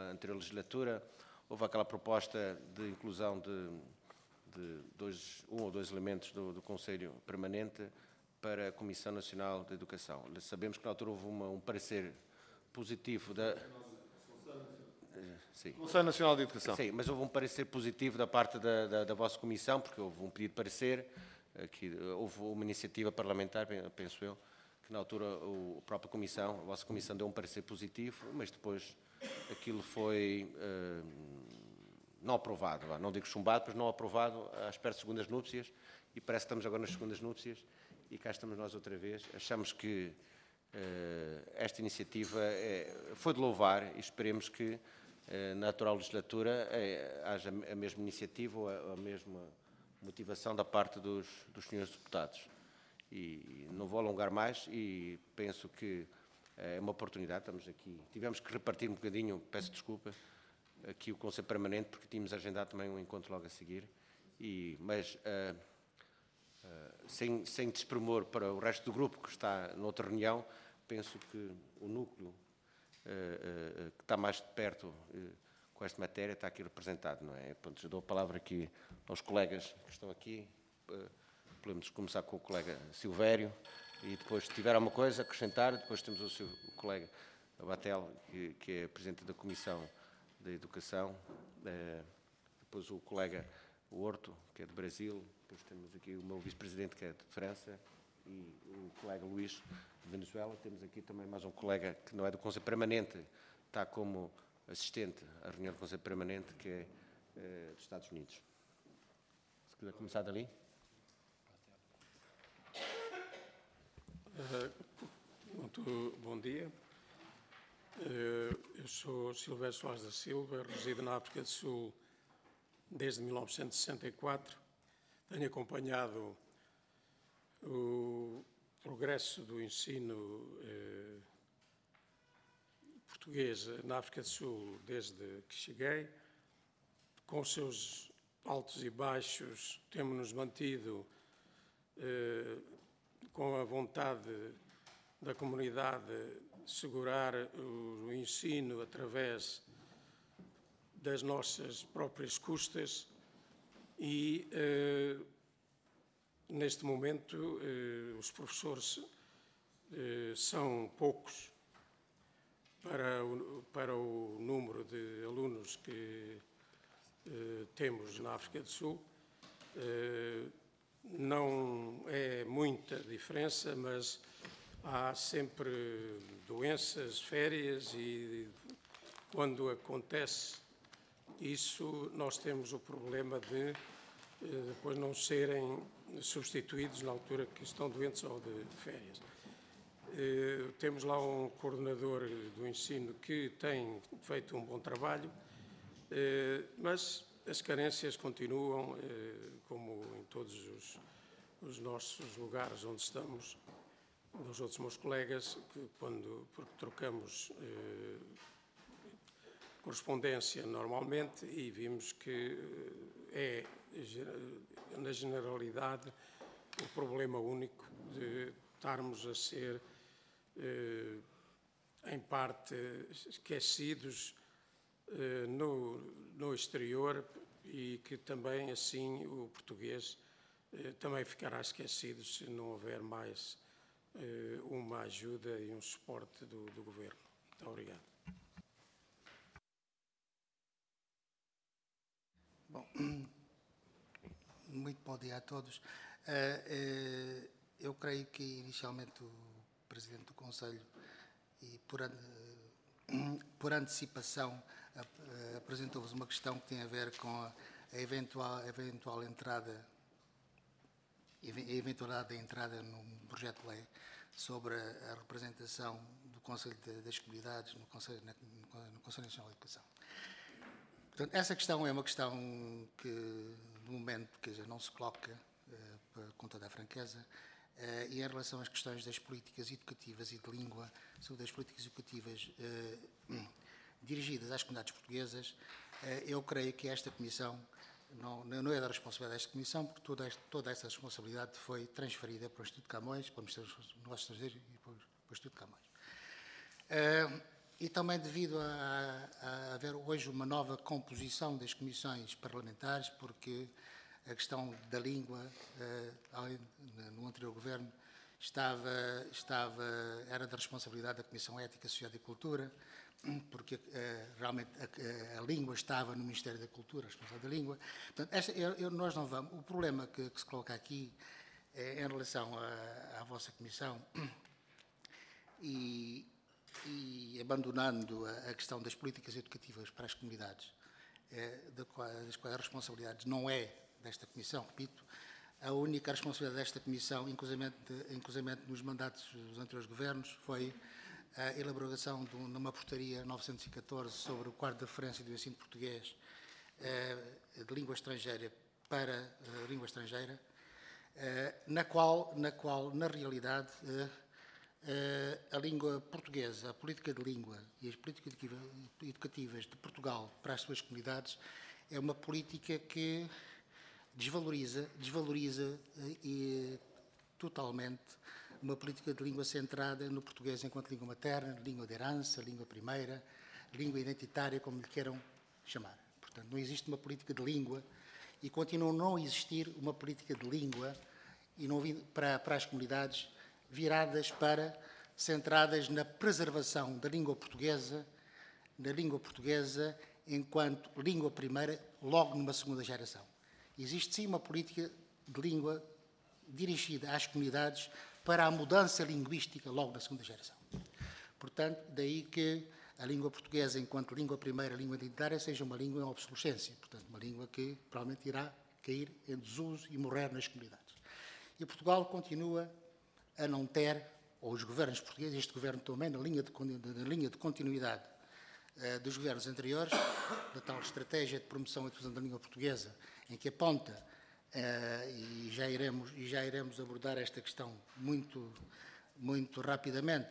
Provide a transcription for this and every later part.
na anterior legislatura, houve aquela proposta de inclusão de um ou dois elementos do Conselho Permanente para a Comissão Nacional de Educação. Sabemos que na altura houve um parecer positivo da... Sim. Conselho Nacional de Educação. Sim, mas houve um parecer positivo da parte da vossa Comissão, porque houve um pedido de parecer, que houve uma iniciativa parlamentar, penso eu, que na altura a própria Comissão, a vossa Comissão deu um parecer positivo, mas depois aquilo foi não aprovado, não digo chumbado, mas não aprovado à espera de segundas núpcias, e parece que estamos agora nas segundas núpcias, e cá estamos nós outra vez. Achamos que esta iniciativa foi de louvar e esperemos que na atual legislatura haja a mesma iniciativa ou a mesma motivação da parte dos senhores deputados. E não vou alongar mais e penso que é uma oportunidade, estamos aqui. Tivemos que repartir um bocadinho, peço desculpa, aqui o Conselho Permanente, porque tínhamos agendado também um encontro logo a seguir, mas sem desprimor para o resto do grupo que está noutra reunião, penso que o núcleo que está mais de perto com esta matéria está aqui representado, não é? Pronto, eu dou a palavra aqui aos colegas que estão aqui. Podemos começar com o colega Silvério e depois, se tiver alguma coisa a acrescentar, depois temos o colega Batel, que é presidente da Comissão da Educação, depois o colega Horto, que é de Brasil, depois temos aqui o meu vice-presidente, que é de França, e o colega Luís, de Venezuela. Temos aqui também mais um colega que não é do Conselho Permanente, está como assistente à reunião do Conselho Permanente, que é dos Estados Unidos. Se quiser começar dali. Muito bom dia. Eu sou Silvério Soares da Silva, resido na África do Sul desde 1964. Tenho acompanhado o progresso do ensino português na África do Sul desde que cheguei. Com os seus altos e baixos, temos-nos mantido com a vontade da comunidade de segurar o ensino através das nossas próprias custas e, neste momento, os professores são poucos para o número de alunos que temos na África do Sul. Não é muita diferença, mas há sempre doenças, férias e quando acontece isso, nós temos o problema de depois não serem substituídos na altura que estão doentes ou de férias. Temos lá um coordenador do ensino que tem feito um bom trabalho, mas as carências continuam, como em todos os nossos lugares onde estamos. Os outros meus colegas, porque trocamos correspondência normalmente e vimos que é, na generalidade, o problema único de estarmos a ser, em parte, esquecidos no exterior e que também, assim, o português também ficará esquecido se não houver mais uma ajuda e um suporte do Governo. Muito obrigado. Bom, muito bom dia a todos. Eu creio que, inicialmente, o Presidente do Conselho, e por antecipação, apresentou-vos uma questão que tem a ver com a eventual entrada, a eventualidade da entrada num projeto de lei sobre a representação do Conselho das Comunidades no Conselho Nacional de Educação. Portanto, essa questão é uma questão que, no momento, não se coloca, com toda a franqueza, e em relação às questões das políticas educativas e de língua, sobre as políticas educativas dirigidas às comunidades portuguesas, eu creio que esta Comissão não é da responsabilidade desta Comissão, porque toda essa responsabilidade foi transferida para o Instituto Camões, para o Ministério dos Negócios Estrangeiros e para o Instituto Camões. E também devido a haver hoje uma nova composição das comissões parlamentares, porque a questão da língua, no anterior governo, era da responsabilidade da Comissão Ética, Sociedade e Cultura, porque realmente a língua estava no Ministério da Cultura, a responsabilidade da língua. Portanto, nós não vamos. O problema que se coloca aqui é em relação à vossa comissão e abandonando a questão das políticas educativas para as comunidades, das quais a responsabilidade não é desta comissão, repito. A única responsabilidade desta comissão, inclusivamente nos mandatos dos anteriores governos, foi a elaboração de uma portaria 914 sobre o quadro de referência do ensino português de língua estrangeira para língua estrangeira, na qual, na realidade, a língua portuguesa, a política de língua e as políticas educativas de Portugal para as suas comunidades é uma política que desvaloriza totalmente uma política de língua centrada no português enquanto língua materna, língua de herança, língua primeira, língua identitária, como lhe queiram chamar. Portanto, não existe uma política de língua e continua a não existir uma política de língua e não para as comunidades centradas na preservação da língua portuguesa enquanto língua primeira, logo numa segunda geração. Existe sim uma política de língua dirigida às comunidades para a mudança linguística logo na segunda geração. Portanto, daí que a língua portuguesa, enquanto língua primeira, língua identitária, seja uma língua em obsolescência. Portanto, uma língua que provavelmente irá cair em desuso e morrer nas comunidades. E Portugal continua a não ter, ou os governos portugueses, este governo também, na linha de continuidade dos governos anteriores, da tal estratégia de promoção e difusão da língua portuguesa, em que aponta, e já iremos abordar esta questão muito rapidamente,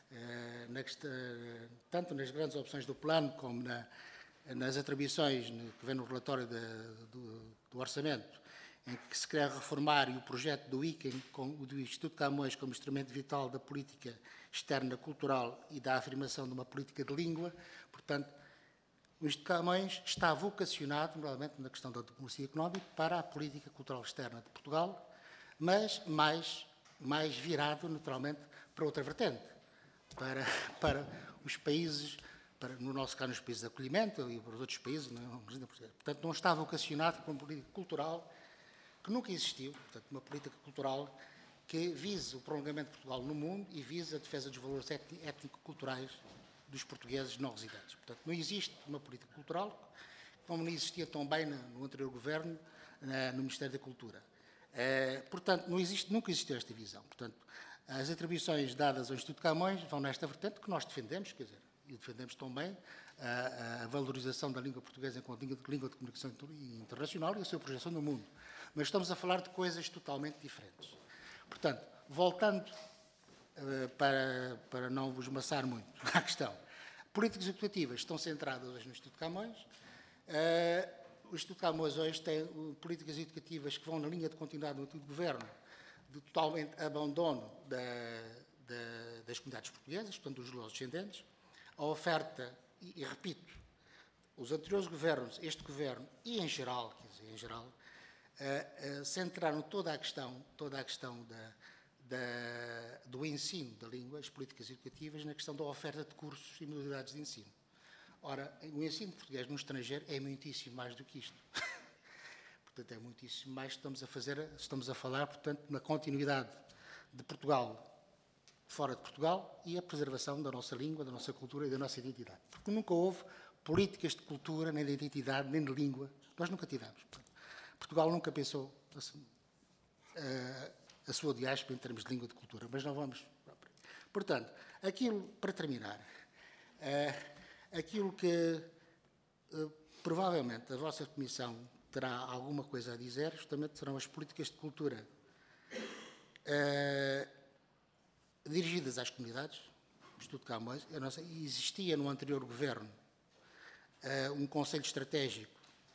tanto nas grandes opções do plano como nas atribuições que vem no relatório do orçamento, em que se quer reformar e o projeto do ICAM, do Instituto Camões, como instrumento vital da política externa cultural e da afirmação de uma política de língua. Portanto, o Instituto Camões está vocacionado, normalmente na questão da diplomacia económica, para a política cultural externa de Portugal, mas mais virado, naturalmente, para outra vertente, para os países, no nosso caso, nos países de acolhimento e para os outros países. Portanto, não está vocacionado para uma política cultural que nunca existiu, portanto, uma política cultural que vise o prolongamento de Portugal no mundo e vise a defesa dos valores étnico-culturais dos portugueses não residentes. Portanto, não existe uma política cultural, como não existia também no anterior governo, no Ministério da Cultura. Portanto, nunca existiu esta visão. Portanto, as atribuições dadas ao Instituto Camões vão nesta vertente que nós defendemos, quer dizer, e defendemos também a valorização da língua portuguesa enquanto língua de comunicação internacional e a sua projeção no mundo. Mas estamos a falar de coisas totalmente diferentes. Portanto, voltando para não vos maçar muito à questão, políticas educativas estão centradas hoje no Instituto Camões. O Instituto Camões hoje tem políticas educativas que vão na linha de continuidade do antigo governo, de totalmente abandono das comunidades portuguesas, portanto, dos luso-descendentes. A oferta, e repito, os anteriores governos, este governo e em geral, centraram toda a questão do ensino da língua, as políticas educativas, na questão da oferta de cursos e modalidades de ensino. Ora, o ensino português no estrangeiro é muitíssimo mais do que isto. Portanto, é muitíssimo mais que estamos a falar, portanto, na continuidade de Portugal fora de Portugal e a preservação da nossa língua, da nossa cultura e da nossa identidade. Porque nunca houve políticas de cultura, nem de identidade, nem de língua. Nós nunca tivemos. Portugal nunca pensou a sua diáspora em termos de língua e de cultura, mas não vamos. Portanto, para terminar, aquilo que provavelmente a vossa comissão terá alguma coisa a dizer, justamente serão as políticas de cultura dirigidas às comunidades. O Instituto Camões, existia no anterior governo um conselho estratégico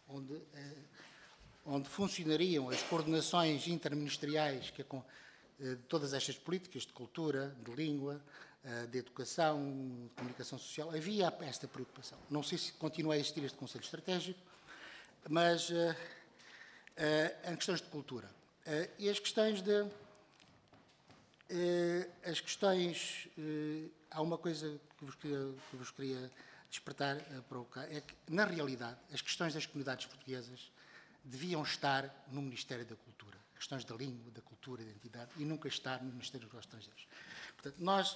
onde funcionariam as coordenações interministeriais de todas estas políticas de cultura, de língua, de educação, de comunicação social, havia esta preocupação. Não sei se continua a existir este Conselho Estratégico, mas em questões de cultura. E as questões de... há uma coisa que vos queria despertar, provocar, é que, na realidade, as questões das comunidades portuguesas deviam estar no Ministério da Cultura. Questões da língua, da cultura, da identidade, e nunca estar no Ministério dos Negócios Estrangeiros. Portanto, nós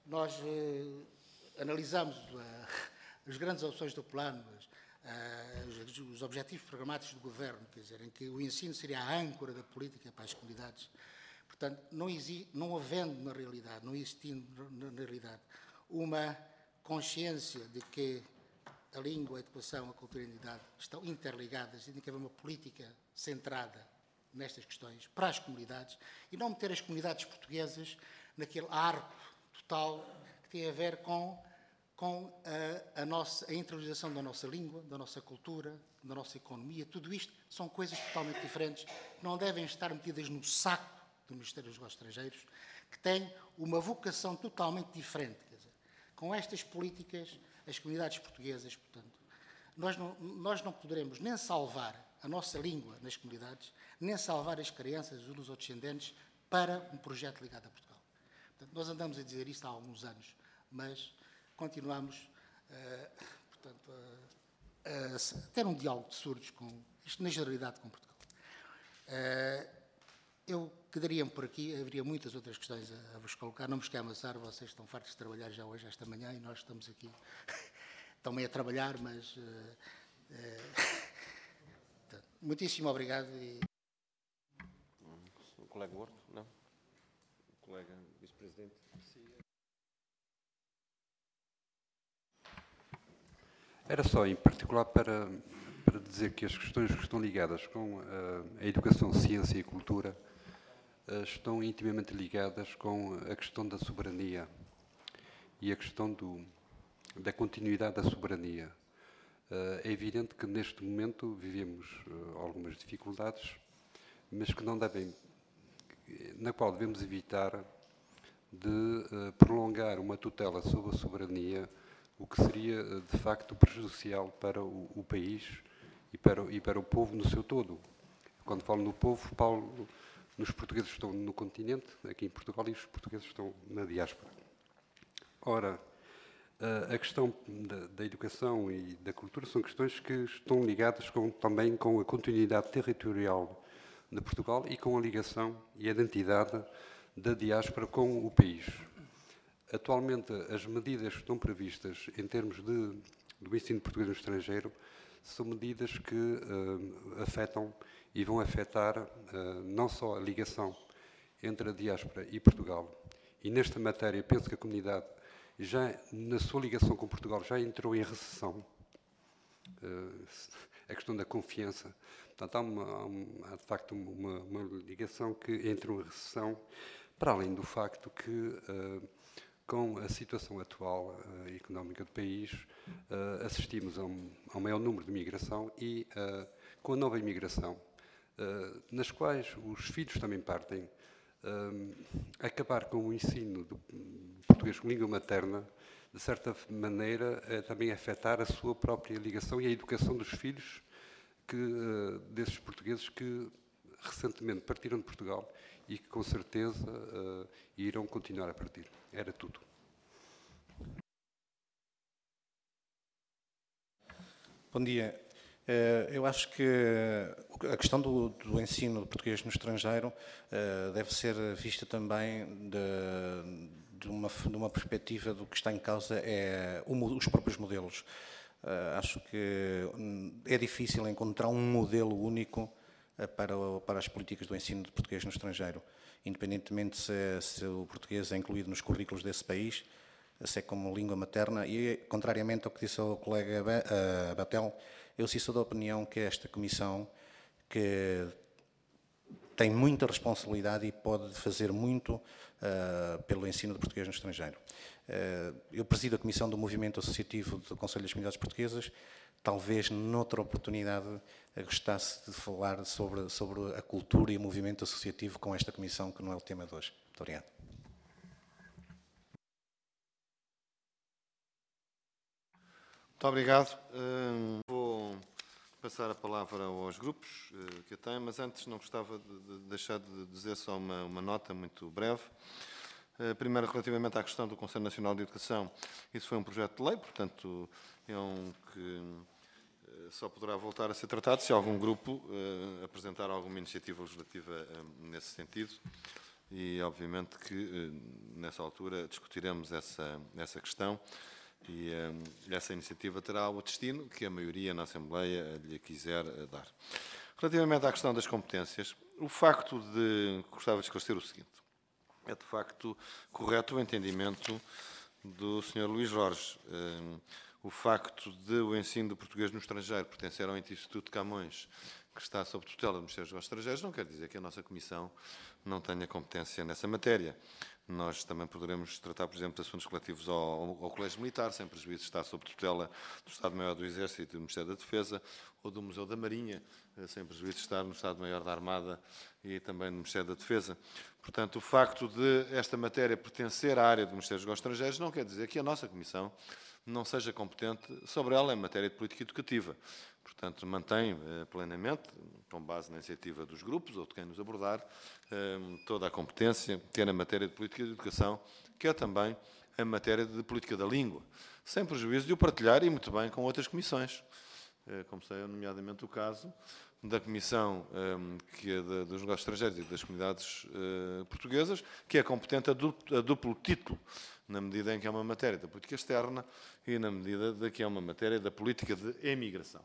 analisamos as grandes opções do plano, os objetivos programáticos do Governo, quer dizer, em que o ensino seria a âncora da política para as comunidades. Portanto, não havendo na realidade, não existindo na realidade uma consciência de que a língua, a educação, a cultura e a identidade estão interligadas e tem que haver uma política centrada nestas questões para as comunidades e não meter as comunidades portuguesas naquele arco total que tem a ver com a interiorização da nossa língua, da nossa cultura, da nossa economia. Tudo isto são coisas totalmente diferentes que não devem estar metidas no saco do Ministério dos Negócios Estrangeiros, que tem uma vocação totalmente diferente. Quer dizer, com estas políticas, as comunidades portuguesas, portanto, nós não poderemos nem salvar a nossa língua nas comunidades, nem salvar as crianças, os lusodescendentes, para um projeto ligado a Portugal. Portanto, nós andamos a dizer isto há alguns anos, mas continuamos, portanto, a ter um diálogo de surdos com isto, na generalidade, com Portugal. Eu quedaria-me por aqui, haveria muitas outras questões a vos colocar, não vos quero amassar, vocês estão fartos de trabalhar já hoje, esta manhã, e nós estamos aqui também a trabalhar, mas muitíssimo obrigado. O colega Horto, não? O colega vice-presidente? Era só, em particular, para dizer que as questões que estão ligadas com a educação, ciência e cultura estão intimamente ligadas com a questão da soberania e a questão da continuidade da soberania. É evidente que, neste momento, vivemos algumas dificuldades, mas que não devem, na qual devemos evitar de prolongar uma tutela sobre a soberania, o que seria, de facto, prejudicial para o país e para o povo no seu todo. Quando falo no povo, falo nos portugueses que estão no continente, aqui em Portugal, e os portugueses que estão na diáspora. Ora, a questão da educação e da cultura são questões que estão ligadas também com a continuidade territorial de Portugal e com a ligação e a identidade da diáspora com o país. Atualmente, as medidas que estão previstas em termos do ensino português no estrangeiro são medidas que afetam e vão afetar não só a ligação entre a diáspora e Portugal. E nesta matéria, penso que a comunidade, já na sua ligação com Portugal, já entrou em recessão. A questão da confiança. Portanto, há de facto uma ligação que entra em recessão, para além do facto que, com a situação atual económica do país, assistimos a um maior número de migração e, com a nova imigração, nas quais os filhos também partem, acabar com o ensino do português como língua materna, de certa maneira, também afetar a sua própria ligação e a educação dos filhos desses portugueses que recentemente partiram de Portugal e que, com certeza, irão continuar a partir. Era tudo. Bom dia. Eu acho que a questão do ensino de português no estrangeiro deve ser vista também de uma perspectiva do que está em causa os próprios modelos. Acho que é difícil encontrar um modelo único para as políticas do ensino de português no estrangeiro, independentemente se o português é incluído nos currículos desse país, se é como língua materna, e contrariamente ao que disse o colega Batel, eu sim sou da opinião que esta comissão, que tem muita responsabilidade e pode fazer muito pelo ensino de português no estrangeiro. Eu presido a Comissão do Movimento Associativo do Conselho das Comunidades Portuguesas. Talvez, noutra oportunidade, gostasse de falar sobre a cultura e o movimento associativo com esta comissão, que não é o tema de hoje. Muito obrigado. Muito obrigado. Vou passar a palavra aos grupos que a têm, mas antes não gostava de deixar de dizer só uma nota muito breve. Primeiro, relativamente à questão do Conselho Nacional de Educação, isso foi um projeto de lei, portanto, é que só poderá voltar a ser tratado se algum grupo apresentar alguma iniciativa legislativa nesse sentido. E, obviamente, que nessa altura discutiremos essa questão e essa iniciativa terá o destino que a maioria na Assembleia lhe quiser dar. Relativamente à questão das competências, o facto de... Gostava de esclarecer o seguinte. É, de facto, correto o entendimento do Sr. Luís Jorge. O facto de o ensino do português no estrangeiro pertencer ao Instituto de Camões, que está sob tutela do Ministério dos Negócios Estrangeiros, não quer dizer que a nossa Comissão não tenha competência nessa matéria. Nós também poderemos tratar, por exemplo, de assuntos relativos ao Colégio Militar, sem prejuízo de estar sob tutela do Estado-Maior do Exército e do Ministério da Defesa, ou do Museu da Marinha, sem prejuízo de estar no Estado-Maior da Armada e também no Ministério da Defesa. Portanto, o facto de esta matéria pertencer à área do Ministério dos Negócios Estrangeiros não quer dizer que a nossa Comissão não seja competente sobre ela em matéria de política educativa. Portanto, mantém plenamente, com base na iniciativa dos grupos ou de quem nos abordar, toda a competência, quer na matéria de política de educação, quer também em matéria de política da língua, sem prejuízo de o partilhar e muito bem com outras comissões. Como sei, nomeadamente o caso da Comissão dos Negócios Estrangeiros e das Comunidades Portuguesas, que é competente a duplo título, na medida em que é uma matéria da política externa e na medida de que é uma matéria da política de emigração.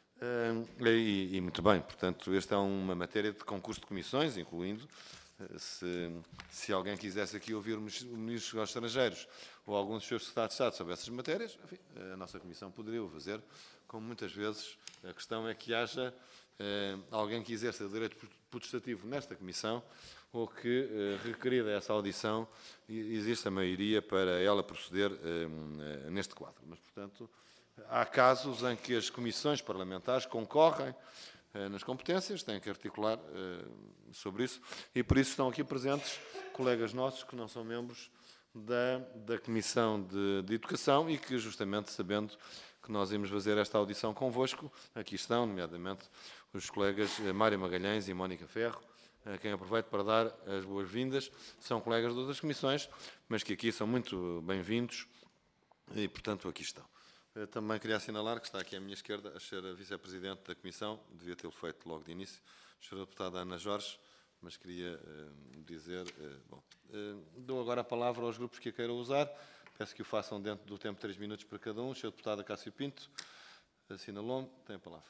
E muito bem, portanto, esta é uma matéria de concurso de comissões, incluindo, se alguém quisesse aqui ouvir o Ministro dos Negócios Estrangeiros ou alguns dos seus secretários de Estado sobre essas matérias, enfim, a nossa Comissão poderia o fazer, como muitas vezes a questão é que haja alguém que exerça o direito potestativo nesta Comissão ou que, requerida essa audição, existe a maioria para ela proceder neste quadro. Mas, portanto, há casos em que as comissões parlamentares concorrem nas competências, têm que articular sobre isso, e por isso estão aqui presentes colegas nossos que não são membros da Comissão de Educação e que, justamente sabendo que nós íamos fazer esta audição convosco, aqui estão, nomeadamente, os colegas Mário Magalhães e Mónica Ferro, a quem aproveito para dar as boas-vindas. São colegas de outras comissões, mas que aqui são muito bem-vindos e, portanto, aqui estão. Também queria assinalar que está aqui à minha esquerda a ser a vice-presidente da Comissão, devia tê-lo feito logo de início, a senhora deputada Ana Jorge, mas queria dizer... dou agora a palavra aos grupos que a queiram usar, peço que o façam dentro do tempo de 3 minutos para cada um. Senhor deputado Cássio Pinto, assinalou-me, tem a palavra.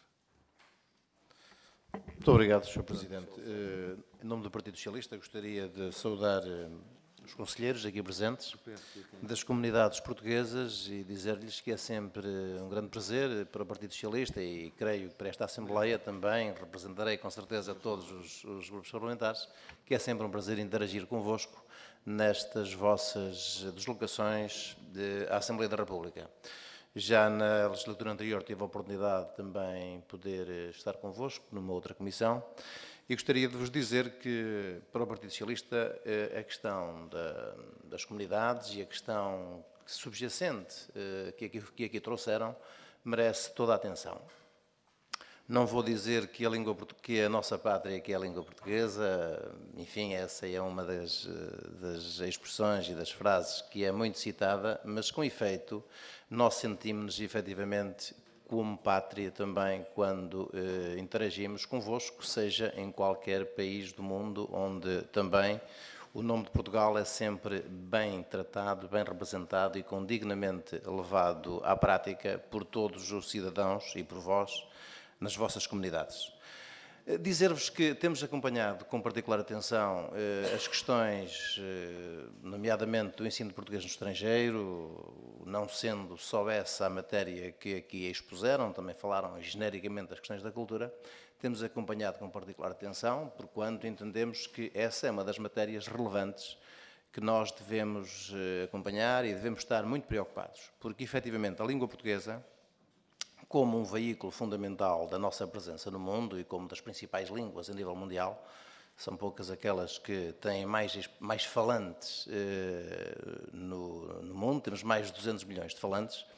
Muito obrigado, Sr. Presidente. Em nome do Partido Socialista, gostaria de saudar os conselheiros aqui presentes das comunidades portuguesas e dizer-lhes que é sempre um grande prazer para o Partido Socialista e creio que para esta Assembleia também representarei com certeza todos os grupos parlamentares, que é sempre um prazer interagir convosco nestas vossas deslocações à Assembleia da República. Já na legislatura anterior tive a oportunidade de também poder estar convosco numa outra comissão e gostaria de vos dizer que para o Partido Socialista a questão das comunidades e a questão subjacente que aqui trouxeram merece toda a atenção. Não vou dizer que a nossa pátria que é a língua portuguesa, enfim, essa é uma das expressões e das frases que é muito citada, mas com efeito nós sentimos-nos efetivamente como pátria também quando interagimos convosco, seja em qualquer país do mundo onde também o nome de Portugal é sempre bem tratado, bem representado e condignamente levado à prática por todos os cidadãos e por vós, nas vossas comunidades. Dizer-vos que temos acompanhado com particular atenção as questões, nomeadamente do ensino de português no estrangeiro, não sendo só essa a matéria que aqui expuseram, também falaram genericamente das questões da cultura, temos acompanhado com particular atenção, porquanto entendemos que essa é uma das matérias relevantes que nós devemos acompanhar e devemos estar muito preocupados, porque efetivamente a língua portuguesa, como um veículo fundamental da nossa presença no mundo e como das principais línguas a nível mundial, são poucas aquelas que têm mais falantes no mundo, temos mais de 200 milhões de falantes,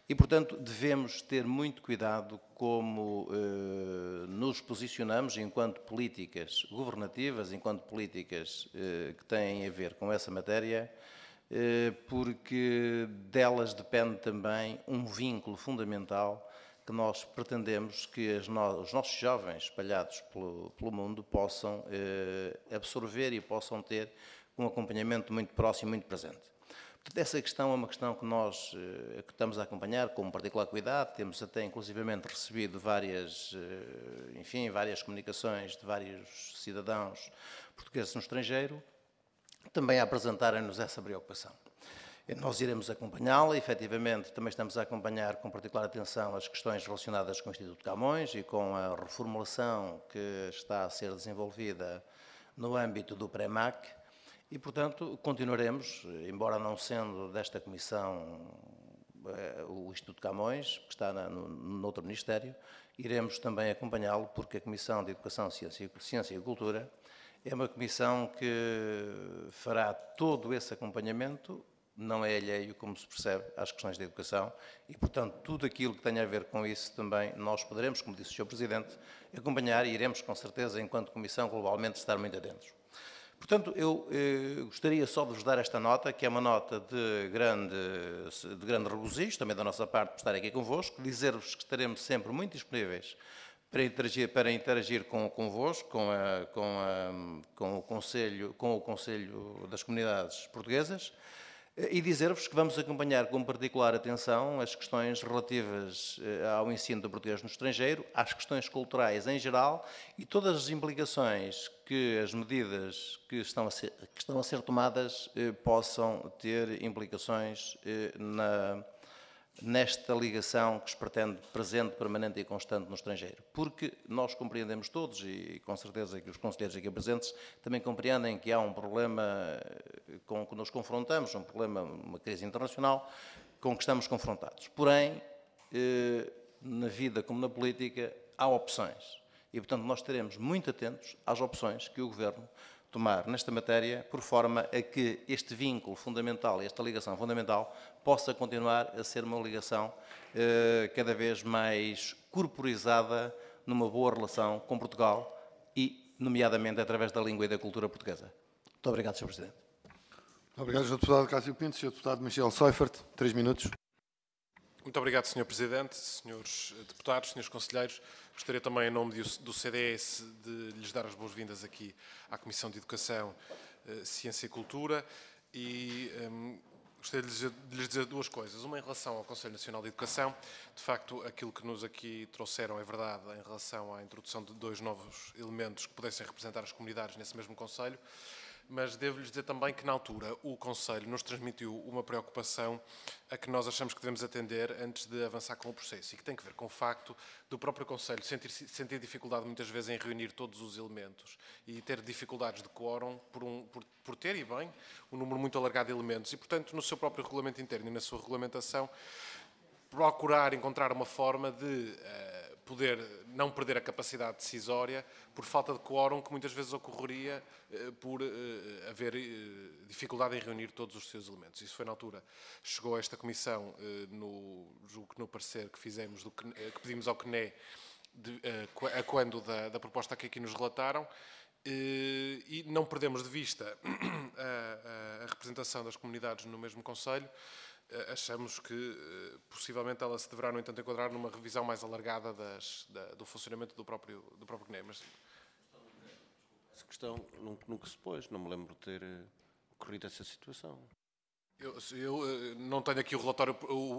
E, portanto, devemos ter muito cuidado como nos posicionamos enquanto políticas governativas, enquanto políticas que têm a ver com essa matéria, porque delas depende também um vínculo fundamental que nós pretendemos que os nossos jovens espalhados pelo mundo possam absorver e possam ter um acompanhamento muito próximo e muito presente. Portanto, essa questão é uma questão que nós que estamos a acompanhar com particular cuidado. Temos até, inclusivamente, recebido várias comunicações de vários cidadãos portugueses no estrangeiro, também a apresentarem-nos essa preocupação. Nós iremos acompanhá-la, efetivamente, também estamos a acompanhar com particular atenção as questões relacionadas com o Instituto Camões e com a reformulação que está a ser desenvolvida no âmbito do PREMAC, e, portanto, continuaremos, embora não sendo desta comissão o Instituto Camões, que está no outro Ministério, iremos também acompanhá-lo, porque a Comissão de Educação, Ciência e Cultura é uma comissão que fará todo esse acompanhamento, não é alheio, como se percebe, às questões da educação, e, portanto, tudo aquilo que tenha a ver com isso também nós poderemos, como disse o Sr. Presidente, acompanhar e iremos, com certeza, enquanto Comissão, globalmente, estar muito atentos. Portanto, eu gostaria só de vos dar esta nota, que é uma nota de grande regozijo, também da nossa parte, por estar aqui convosco, dizer-vos que estaremos sempre muito disponíveis para interagir convosco, com o Conselho das Comunidades Portuguesas, e dizer-vos que vamos acompanhar com particular atenção as questões relativas ao ensino do português no estrangeiro, às questões culturais em geral e todas as implicações que as medidas que estão a ser tomadas possam ter implicações nesta ligação que se pretende presente, permanente e constante no estrangeiro. Porque nós compreendemos todos, e com certeza que os conselheiros aqui presentes também compreendem que há um problema com que nos confrontamos, um problema, uma crise internacional com que estamos confrontados. Porém, na vida como na política, há opções. E, portanto, nós estaremos muito atentos às opções que o Governo tomar nesta matéria, por forma a que este vínculo fundamental, esta ligação fundamental, possa continuar a ser uma ligação cada vez mais corporizada numa boa relação com Portugal e, nomeadamente, através da língua e da cultura portuguesa. Muito obrigado, Sr. Presidente. Obrigado, Sr. Deputado Cássio Pinto. Sr. Deputado Michel Seifert, 3 minutos. Muito obrigado, Sr. Presidente, Srs. Deputados, Srs. Conselheiros. Gostaria também, em nome do CDS, de lhes dar as boas-vindas aqui à Comissão de Educação, Ciência e Cultura e gostaria de lhes dizer duas coisas. Uma em relação ao Conselho Nacional de Educação. De facto, aquilo que nos aqui trouxeram é verdade em relação à introdução de 2 novos elementos que pudessem representar as comunidades nesse mesmo Conselho. Mas devo-lhes dizer também que, na altura, o Conselho nos transmitiu uma preocupação a que nós achamos que devemos atender antes de avançar com o processo e que tem que ver com o facto do próprio Conselho sentir dificuldade muitas vezes em reunir todos os elementos e ter dificuldades de quórum por ter, e bem, um número muito alargado de elementos e, portanto, no seu próprio regulamento interno e na sua regulamentação, procurar encontrar uma forma de poder não perder a capacidade decisória por falta de quórum que muitas vezes ocorreria por haver dificuldade em reunir todos os seus elementos. Isso foi na altura. Chegou a esta comissão, julgo que no parecer que fizemos, que pedimos ao CNE, a quando da proposta que aqui nos relataram, e não perdemos de vista a representação das comunidades no mesmo Conselho. Achamos que, possivelmente, ela se deverá, no entanto, enquadrar numa revisão mais alargada do funcionamento do próprio CNE. Mas essa questão nunca se pôs, não me lembro de ter ocorrido essa situação. Eu não tenho aqui o relatório,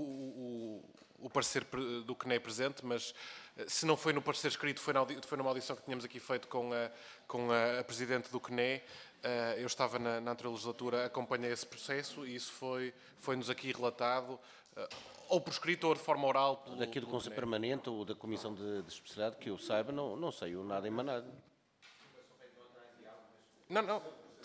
o parecer do CNE presente, mas se não foi no parecer escrito, foi numa audição que tínhamos aqui feito com a Presidente do CNE. Eu estava na anterior legislatura, acompanhei esse processo e isso foi-nos aqui relatado, ou por escrito ou de forma oral. Daqui do Conselho Permanente ou da Comissão de Especialidade, que eu saiba, não saiu nada emanado. Não.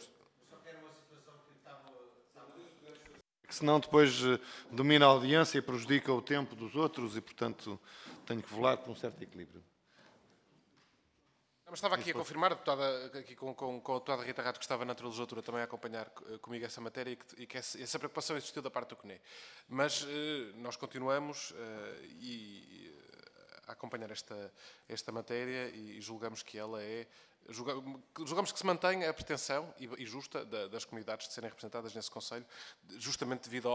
Senão depois domina a audiência e prejudica o tempo dos outros e, portanto, tenho que velar por um certo equilíbrio. estava aqui a confirmar, a deputada, aqui com a deputada Rita Rato, que estava na outra legislatura também a acompanhar comigo essa matéria e que essa preocupação existiu da parte do CNE. Mas nós continuamos a acompanhar esta matéria e julgamos que ela é... Julgamos que se mantém a pretensão e justa das comunidades de serem representadas nesse Conselho, justamente devido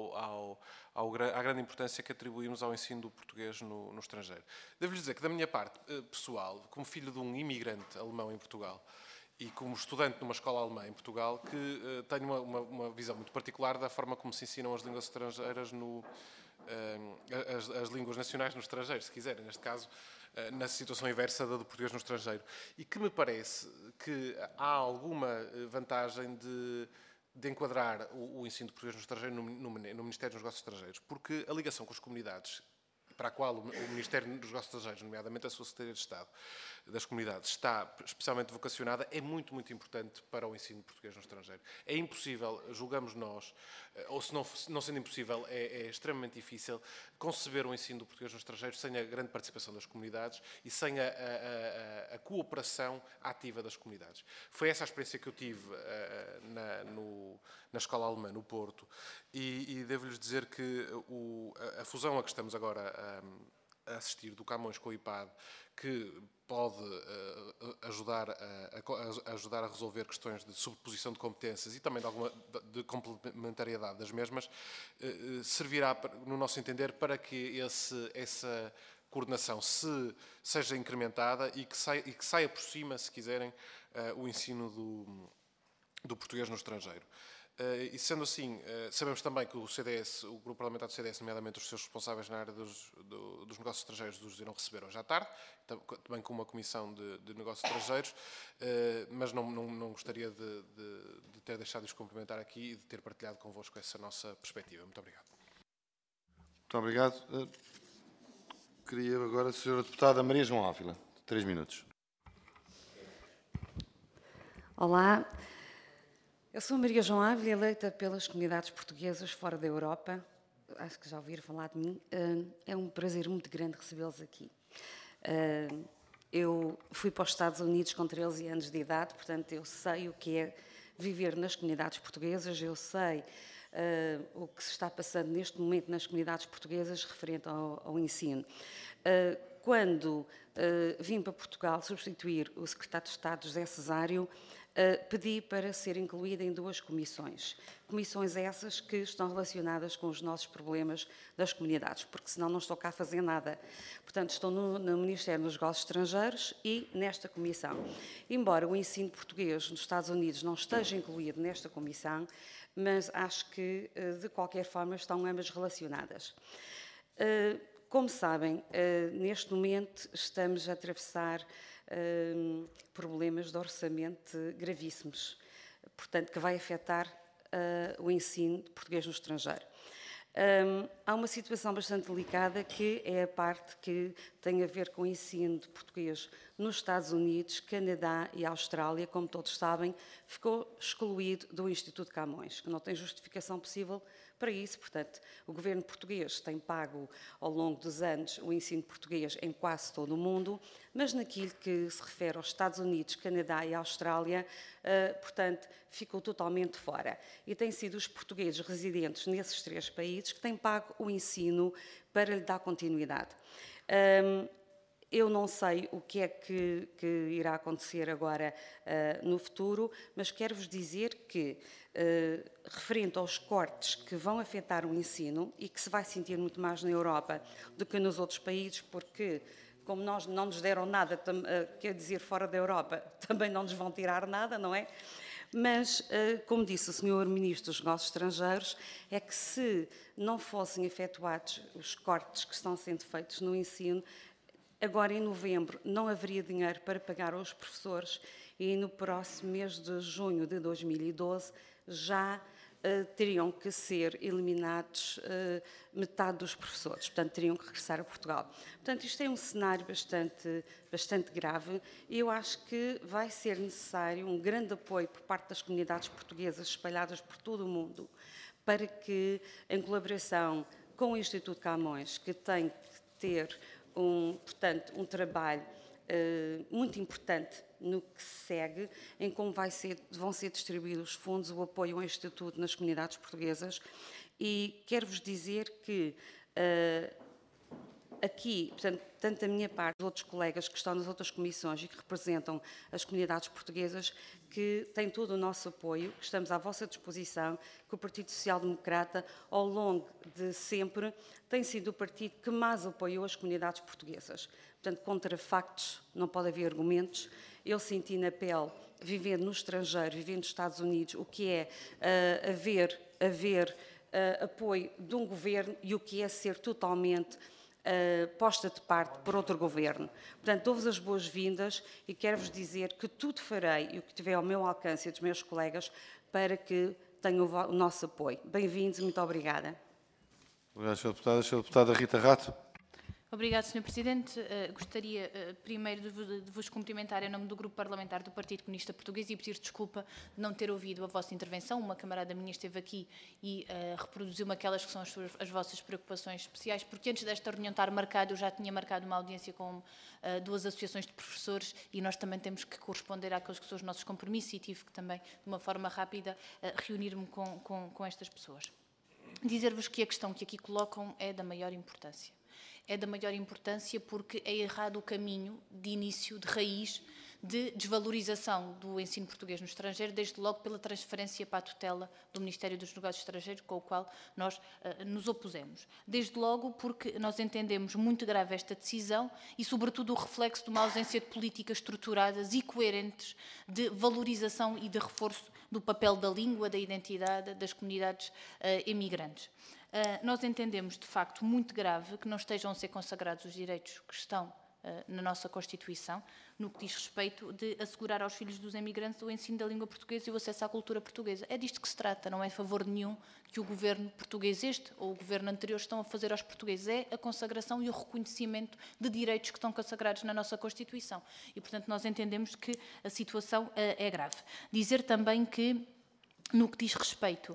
à grande importância que atribuímos ao ensino do português no estrangeiro. Devo-lhes dizer que, da minha parte pessoal, como filho de um imigrante alemão em Portugal e como estudante numa escola alemã em Portugal, que tenho uma visão muito particular da forma como se ensinam as línguas estrangeiras as línguas nacionais no estrangeiro, se quiserem, neste caso, na situação inversa da do português no estrangeiro. E que me parece que há alguma vantagem de enquadrar o ensino de português no estrangeiro no Ministério dos Negócios Estrangeiros, porque a ligação com as comunidades, para a qual o Ministério dos Negócios Estrangeiros, nomeadamente a sua Secretaria de Estado das Comunidades, está especialmente vocacionada, é muito, muito importante para o ensino de português no estrangeiro. É impossível, julgamos nós, ou se não sendo impossível, é extremamente difícil conceber o ensino do português no estrangeiro sem a grande participação das comunidades e sem a cooperação ativa das comunidades. Foi essa a experiência que eu tive na escola alemã, no Porto, e devo-lhes dizer que a fusão a que estamos agora a assistir do Camões com o IPAD, que pode ajudar a resolver questões de sobreposição de competências e também de complementariedade das mesmas, servirá, no nosso entender, para que essa coordenação seja incrementada e que saia por cima, se quiserem, o ensino do português no estrangeiro. E sendo assim, sabemos também que o Grupo Parlamentar do CDS, nomeadamente os seus responsáveis na área dos negócios estrangeiros, os irão receber hoje à tarde, também com uma comissão de negócios estrangeiros, mas não gostaria de ter deixado de os cumprimentar aqui e de ter partilhado convosco essa nossa perspectiva. Muito obrigado. Muito obrigado. Queria agora a Sra. Deputada Maria João Ávila. 3 minutos. Olá. Eu sou Maria João Ávila, eleita pelas comunidades portuguesas fora da Europa. Acho que já ouviram falar de mim. É um prazer muito grande recebê-los aqui. Eu fui para os Estados Unidos com 13 anos de idade, portanto, eu sei o que é viver nas comunidades portuguesas, eu sei o que se está passando neste momento nas comunidades portuguesas referente ao ensino. Quando vim para Portugal substituir o secretário de Estado, José Cesário, pedi para ser incluída em 2 comissões. Comissões essas que estão relacionadas com os nossos problemas das comunidades, porque senão não estou cá a fazer nada. Portanto, estou no Ministério dos Negócios Estrangeiros e nesta comissão. Embora o ensino português nos Estados Unidos não esteja incluído nesta comissão, mas acho que, de qualquer forma, estão ambas relacionadas. Como sabem, neste momento estamos a atravessar problemas de orçamento gravíssimos, portanto, que vai afetar o ensino de português no estrangeiro. Há uma situação bastante delicada que é a parte que tem a ver com o ensino de português nos Estados Unidos, Canadá e Austrália. Como todos sabem, ficou excluído do Instituto Camões, que não tem justificação possível para isso. Portanto, o governo português tem pago ao longo dos anos o ensino português em quase todo o mundo, mas naquilo que se refere aos Estados Unidos, Canadá e Austrália, portanto, ficou totalmente fora. E têm sido os portugueses residentes nesses 3 países que têm pago o ensino para lhe dar continuidade. Eu não sei o que é que irá acontecer agora no futuro, mas quero-vos dizer que, referente aos cortes que vão afetar o ensino e que se vai sentir muito mais na Europa do que nos outros países, porque, como nós não nos deram nada, quer dizer, fora da Europa, também não nos vão tirar nada, não é? Mas, como disse o Sr. Ministro dos Negócios Estrangeiros, é que se não fossem efetuados os cortes que estão sendo feitos no ensino, agora em novembro não haveria dinheiro para pagar aos professores e no próximo mês de junho de 2012 já teriam que ser eliminados metade dos professores, portanto teriam que regressar a Portugal. Portanto, isto é um cenário bastante grave e eu acho que vai ser necessário um grande apoio por parte das comunidades portuguesas espalhadas por todo o mundo para que, em colaboração com o Instituto Camões, que tem que ter um trabalho muito importante no que se segue, em como vão ser distribuídos os fundos, o apoio ao Instituto nas comunidades portuguesas, e quero-vos dizer que aqui, portanto, tanto da minha parte, os outros colegas que estão nas outras comissões e que representam as comunidades portuguesas, que têm todo o nosso apoio, que estamos à vossa disposição, que o Partido Social Democrata, ao longo de sempre, tem sido o partido que mais apoiou as comunidades portuguesas. Portanto, contra factos não pode haver argumentos. Eu senti na pele, vivendo no estrangeiro, vivendo nos Estados Unidos, o que é haver apoio de um governo e o que é ser totalmente posta de parte por outro governo. Portanto, dou-vos as boas-vindas e quero-vos dizer que tudo farei e o que tiver ao meu alcance e dos meus colegas para que tenham o nosso apoio. Bem-vindos e muito obrigada. Obrigado, Sra. Deputada. Sra. Deputada Rita Rato. Obrigado, Sr. Presidente. Gostaria primeiro de vos cumprimentar em nome do Grupo Parlamentar do Partido Comunista Português e pedir desculpa de não ter ouvido a vossa intervenção. Uma camarada minha esteve aqui e reproduziu-me aquelas que são as vossas preocupações especiais, porque antes desta reunião estar marcada, eu já tinha marcado uma audiência com duas associações de professores e nós também temos que corresponder àqueles que são os nossos compromissos e tive que também, de uma forma rápida, reunir-me com estas pessoas. Dizer-vos que a questão que aqui colocam é da maior importância. É da maior importância porque é errado o caminho de início, de raiz, de desvalorização do ensino português no estrangeiro, desde logo pela transferência para a tutela do Ministério dos Negócios Estrangeiros, com o qual nós nos opusemos. Desde logo porque nós entendemos muito grave esta decisão e, sobretudo, o reflexo de uma ausência de políticas estruturadas e coerentes de valorização e de reforço do papel da língua, da identidade das comunidades emigrantes. Nós entendemos, de facto, muito grave que não estejam a ser consagrados os direitos que estão na nossa Constituição, no que diz respeito de assegurar aos filhos dos emigrantes o ensino da língua portuguesa e o acesso à cultura portuguesa. É disto que se trata, não é favor nenhum que o governo português ou o governo anterior estão a fazer aos portugueses. É a consagração e o reconhecimento de direitos que estão consagrados na nossa Constituição. E, portanto, nós entendemos que a situação é grave. Dizer também que, no que diz respeito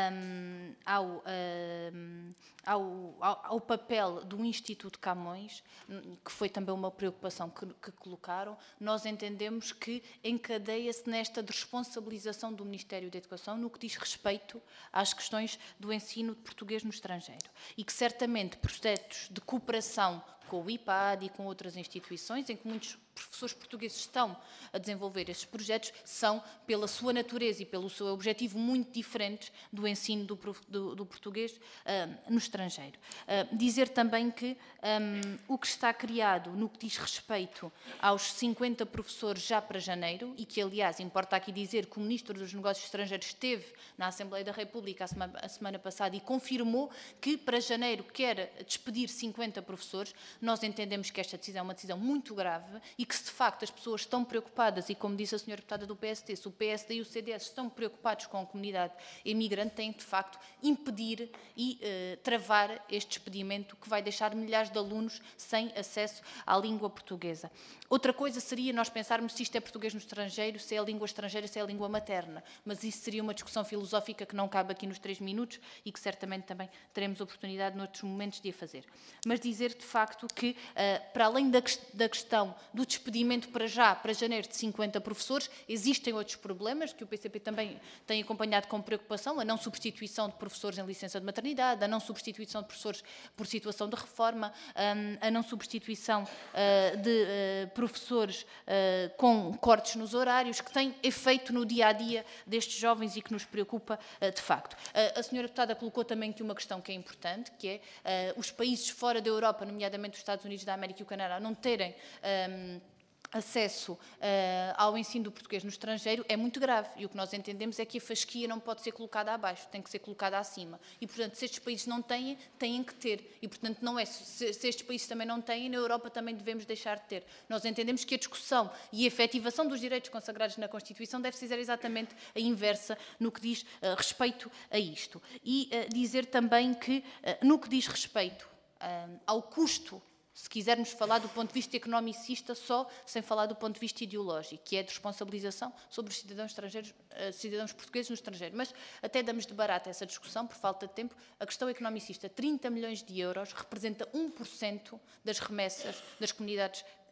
ao papel do Instituto Camões, que foi também uma preocupação que colocaram, nós entendemos que encadeia-se nesta responsabilização do Ministério da Educação no que diz respeito às questões do ensino de português no estrangeiro e que certamente projetos de cooperação com o IPAD e com outras instituições, em que muitos professores portugueses estão a desenvolver estes projetos, são, pela sua natureza e pelo seu objetivo, muito diferentes do ensino do português no estrangeiro. Dizer também que o que está criado no que diz respeito aos 50 professores já para janeiro, e que, aliás, importa aqui dizer que o Ministro dos Negócios Estrangeiros esteve na Assembleia da República a semana passada e confirmou que para janeiro quer despedir 50 professores. Nós entendemos que esta decisão é uma decisão muito grave e que, se de facto as pessoas estão preocupadas, e como disse a senhora deputada do PSD, se o PSD e o CDS estão preocupados com a comunidade imigrante, têm de facto impedir e travar este despedimento que vai deixar milhares de alunos sem acesso à língua portuguesa. Outra coisa seria nós pensarmos se isto é português no estrangeiro, se é a língua estrangeira, se é a língua materna, mas isso seria uma discussão filosófica que não cabe aqui nos 3 minutos e que certamente também teremos oportunidade noutros momentos de a fazer. Mas dizer de facto que, para além da questão do despedimento para janeiro de 50 professores, existem outros problemas que o PCP também tem acompanhado com preocupação, a não substituição de professores em licença de maternidade, a não substituição de professores por situação de reforma, a não substituição de professores com cortes nos horários, que têm efeito no dia-a-dia destes jovens e que nos preocupa de facto. A senhora deputada colocou também aqui uma questão que é importante, que é os países fora da Europa, nomeadamente os Estados Unidos da América e o Canadá, não terem acesso ao ensino do português no estrangeiro é muito grave. E o que nós entendemos é que a fasquia não pode ser colocada abaixo, tem que ser colocada acima. E, portanto, se estes países não têm, têm que ter. E, portanto, não é se estes países também não têm, na Europa também devemos deixar de ter. Nós entendemos que a discussão e a efetivação dos direitos consagrados na Constituição deve ser exatamente a inversa no que diz respeito a isto. E dizer também que, no que diz respeito ao custo, se quisermos falar do ponto de vista economicista só, sem falar do ponto de vista ideológico, que é de responsabilização sobre os cidadãos estrangeiros, cidadãos portugueses no estrangeiro. Mas até damos de barato essa discussão, por falta de tempo. A questão economicista, 30 milhões de euros, representa 1% das remessas das comunidades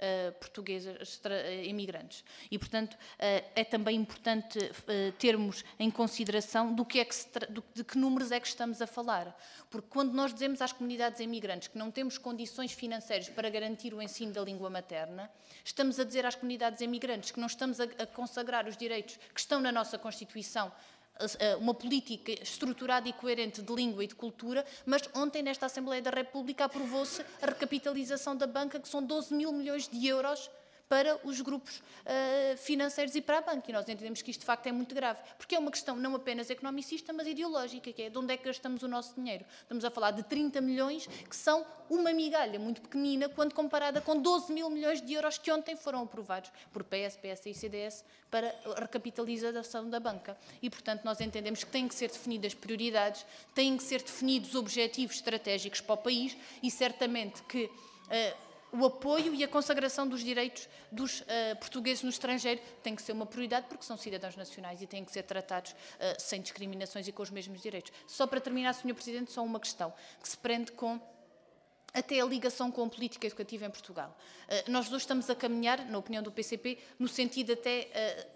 portuguesas imigrantes. E, portanto, é também importante termos em consideração de que números é que estamos a falar. Porque quando nós dizemos às comunidades imigrantes que não temos condições financeiras para garantir o ensino da língua materna, estamos a dizer às comunidades imigrantes que não estamos a consagrar os direitos que estão na nossa Constituição, uma política estruturada e coerente de língua e de cultura, mas ontem nesta Assembleia da República aprovou-se a recapitalização da banca, que são 12 mil milhões de euros para os grupos financeiros e para a banca. E nós entendemos que isto, de facto, é muito grave, porque é uma questão não apenas economicista, mas ideológica, que é de onde é que gastamos o nosso dinheiro. Estamos a falar de 30 milhões, que são uma migalha muito pequenina, quando comparada com 12 mil milhões de euros que ontem foram aprovados por PS, PSD e CDS para a recapitalização da banca. E, portanto, nós entendemos que têm que ser definidas prioridades, têm que ser definidos objetivos estratégicos para o país e, certamente, que o apoio e a consagração dos direitos dos portugueses no estrangeiro tem que ser uma prioridade, porque são cidadãos nacionais e têm que ser tratados sem discriminações e com os mesmos direitos. Só para terminar, Sr. Presidente, só uma questão que se prende com até a ligação com a política educativa em Portugal. Nós hoje estamos a caminhar, na opinião do PCP, no sentido até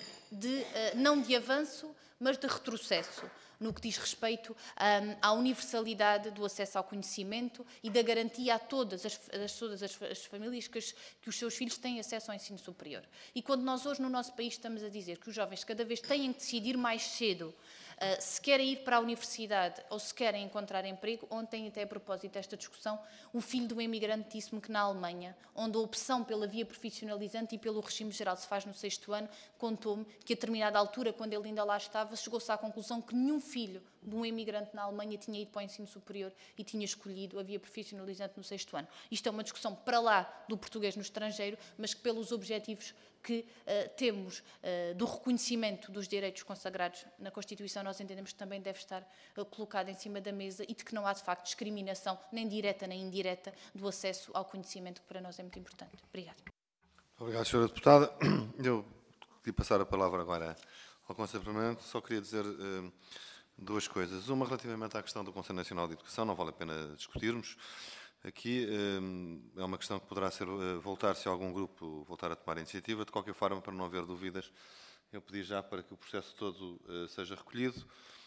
não de avanço, mas de retrocesso, no que diz respeito à universalidade do acesso ao conhecimento e da garantia a todas as famílias que os seus filhos têm acesso ao ensino superior. E quando nós hoje no nosso país estamos a dizer que os jovens cada vez têm que decidir mais cedo se querem ir para a universidade ou se querem encontrar emprego, ontem até a propósito desta discussão, um filho de um imigrante disse-me que na Alemanha, onde a opção pela via profissionalizante e pelo regime geral se faz no 6º ano, contou-me que a determinada altura, quando ele ainda lá estava, chegou-se à conclusão que nenhum filho de um imigrante na Alemanha tinha ido para o ensino superior e tinha escolhido a via profissionalizante no 6º ano. Isto é uma discussão para lá do português no estrangeiro, mas que pelos objetivos que temos do reconhecimento dos direitos consagrados na Constituição, nós entendemos que também deve estar colocado em cima da mesa e de que não há, de facto, discriminação, nem direta nem indireta, do acesso ao conhecimento, que para nós é muito importante. Obrigada. Obrigado, Sra. Deputada. Eu queria passar a palavra agora ao Conselho Permanente. Só queria dizer duas coisas. Uma, relativamente à questão do Conselho Nacional de Educação, não vale a pena discutirmos. Aqui é uma questão que poderá ser voltar, se algum grupo voltar a tomar a iniciativa. De qualquer forma, para não haver dúvidas, eu pedi já para que o processo todo seja recolhido.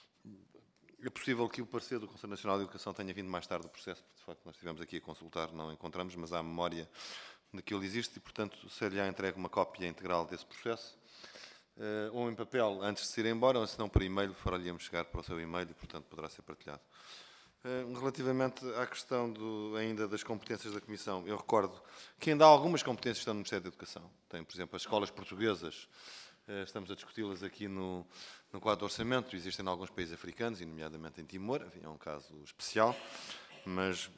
É possível que o parecer do Conselho Nacional de Educação tenha vindo mais tarde do processo, porque de facto nós estivemos aqui a consultar, não encontramos, mas há memória de que ele existe e, portanto, ser-lhe entregue uma cópia integral desse processo, ou em papel antes de se ir embora, ou se não por e-mail, fará-lhe-me chegar para o seu e-mail e, portanto, poderá ser partilhado. Relativamente à questão ainda das competências da Comissão, eu recordo que ainda há algumas competências que estão no Ministério da Educação. Tem, por exemplo, as escolas portuguesas, estamos a discuti-las aqui no quadro do orçamento, existem em alguns países africanos, e nomeadamente em Timor, enfim, é um caso especial, mas...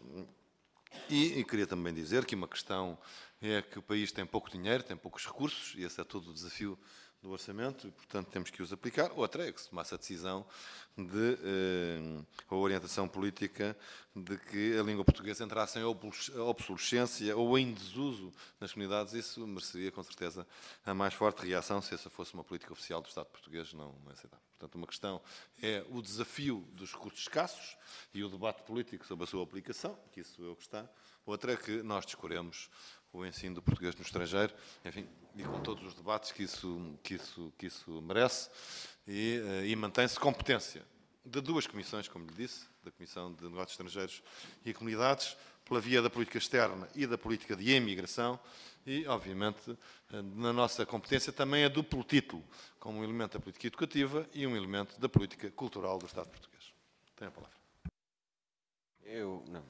E queria também dizer que uma questão é que o país tem pouco dinheiro, tem poucos recursos, e esse é todo o desafio do orçamento, e, portanto, temos que os aplicar. Outra é que se tomasse a decisão de a orientação política de que a língua portuguesa entrasse em obsolescência ou em desuso nas comunidades. Isso mereceria, com certeza, a mais forte reação se essa fosse uma política oficial do Estado português, não é aceitável. Portanto, uma questão é o desafio dos recursos escassos e o debate político sobre a sua aplicação, que isso é o que está. Outra é que nós discorremos o ensino do português no estrangeiro, enfim, e com todos os debates que isso merece, e mantém-se competência de duas comissões, como lhe disse, da Comissão de Negócios Estrangeiros e Comunidades, pela via da política externa e da política de imigração, e, obviamente, na nossa competência também é duplo título, como um elemento da política educativa e um elemento da política cultural do Estado português. Tem a palavra. Eu, não.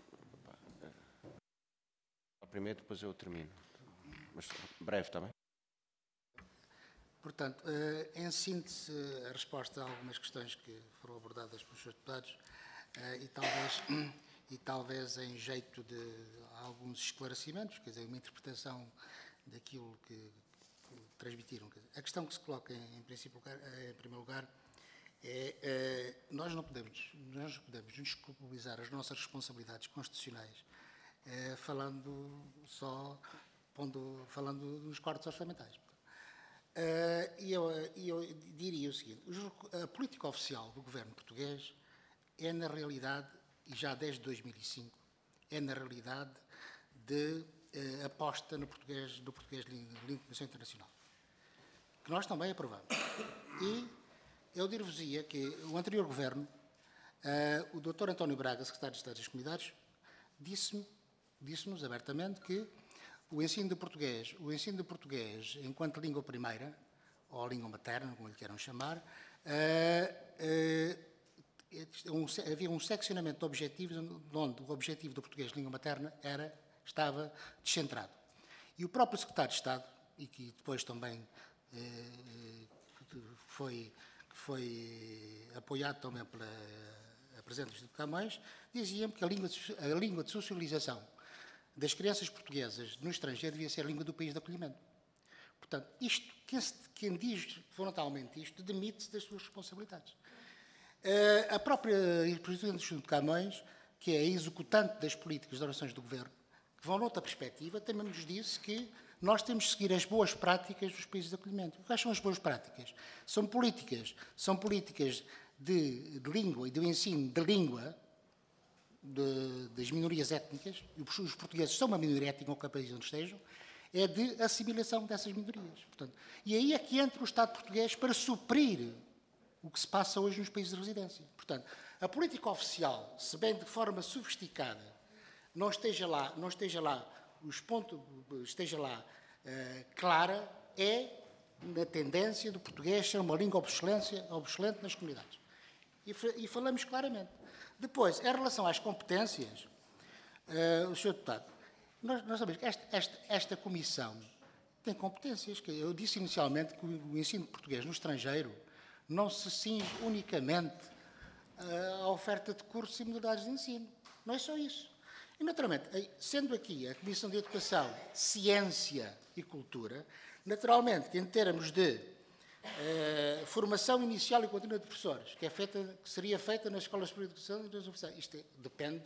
Primeiro, depois eu termino. Mas breve também. Portanto, em síntese, a resposta a algumas questões que foram abordadas pelos seus deputados e talvez em jeito de alguns esclarecimentos, quer dizer, uma interpretação daquilo que transmitiram. A questão que se coloca em primeiro lugar é nós não podemos desculpabilizar as nossas responsabilidades constitucionais falando nos cortes orçamentais. E eu diria o seguinte: a política oficial do governo português é, na realidade, e já desde 2005, é, na realidade, de aposta no português língua de comissão internacional, que nós também aprovamos. E eu dir-vos-ia que o anterior governo, o Dr. António Braga, secretário de Estado das Comunidades, disse-nos abertamente que o ensino de português enquanto língua primeira, ou língua materna, como lhe queiram chamar, havia um seccionamento de objetivos onde o objetivo do português de língua materna estava descentrado. E o próprio secretário de Estado, e que depois também foi apoiado também pela Presidente do Instituto Camões, dizia-me que a língua de socialização das crianças portuguesas no estrangeiro devia ser a língua do país de acolhimento. Portanto, quem diz frontalmente isto, demite-se das suas responsabilidades. A própria Presidente do Instituto Camões, que é a executante das políticas de orações do Governo, que vão noutra perspectiva, também nos disse que nós temos de seguir as boas práticas dos países de acolhimento. Quais são as boas práticas? São políticas de língua e do ensino de língua das minorias étnicas, e os portugueses são uma minoria étnica, qualquer país onde estejam, é de assimilação dessas minorias. Portanto, e aí é que entra o Estado português para suprir o que se passa hoje nos países de residência. Portanto, a política oficial, se bem de forma sofisticada, não esteja lá clara, é na tendência do português ser uma língua obsolente nas comunidades. E falamos claramente. Depois, em relação às competências, o Sr. Deputado, nós sabemos que esta comissão tem competências. Eu disse inicialmente que o ensino de português no estrangeiro não se cinge unicamente à oferta de cursos e modalidades de ensino. Não é só isso. E, naturalmente, sendo aqui a Comissão de Educação, Ciência e Cultura, naturalmente que em termos de formação inicial e contínua de professores, que seria feita nas escolas superiores de educação e das universidades, isto depende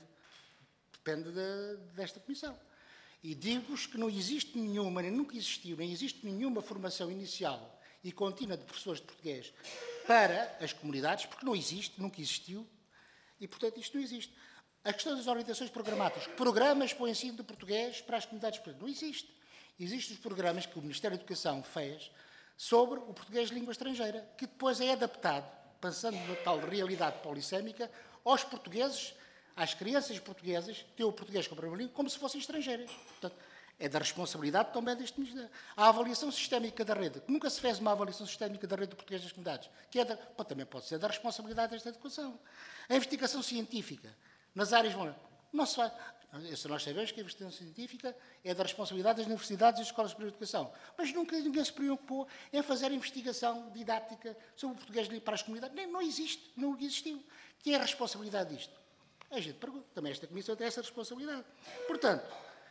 desta Comissão. E digo-vos que não existe nenhuma, nem nunca existiu, nem existe nenhuma formação inicial e contínua de professores de português para as comunidades, porque não existe, nunca existiu, e, portanto, isto não existe. A questão das orientações programáticas, programas para o ensino de português para as comunidades portuguesas, não existe. Existem os programas que o Ministério da Educação fez sobre o português de língua estrangeira, que depois é adaptado, pensando na tal realidade polissémica, aos portugueses, às crianças portuguesas, que têm o português como primeira língua, como se fossem estrangeiras. Portanto, é da responsabilidade também deste Ministério. A avaliação sistémica da rede, que nunca se fez uma avaliação sistémica da rede do português das comunidades, que também pode ser da responsabilidade desta educação. A investigação científica, nas áreas... Não se faz... Nós sabemos que a investigação científica é da responsabilidade das universidades e das escolas superiores de educação, mas nunca ninguém se preocupou em fazer investigação didática sobre o português para as comunidades. Não existe, não existiu. Que é a responsabilidade disto? A gente pergunta. Também esta Comissão tem essa responsabilidade. Portanto,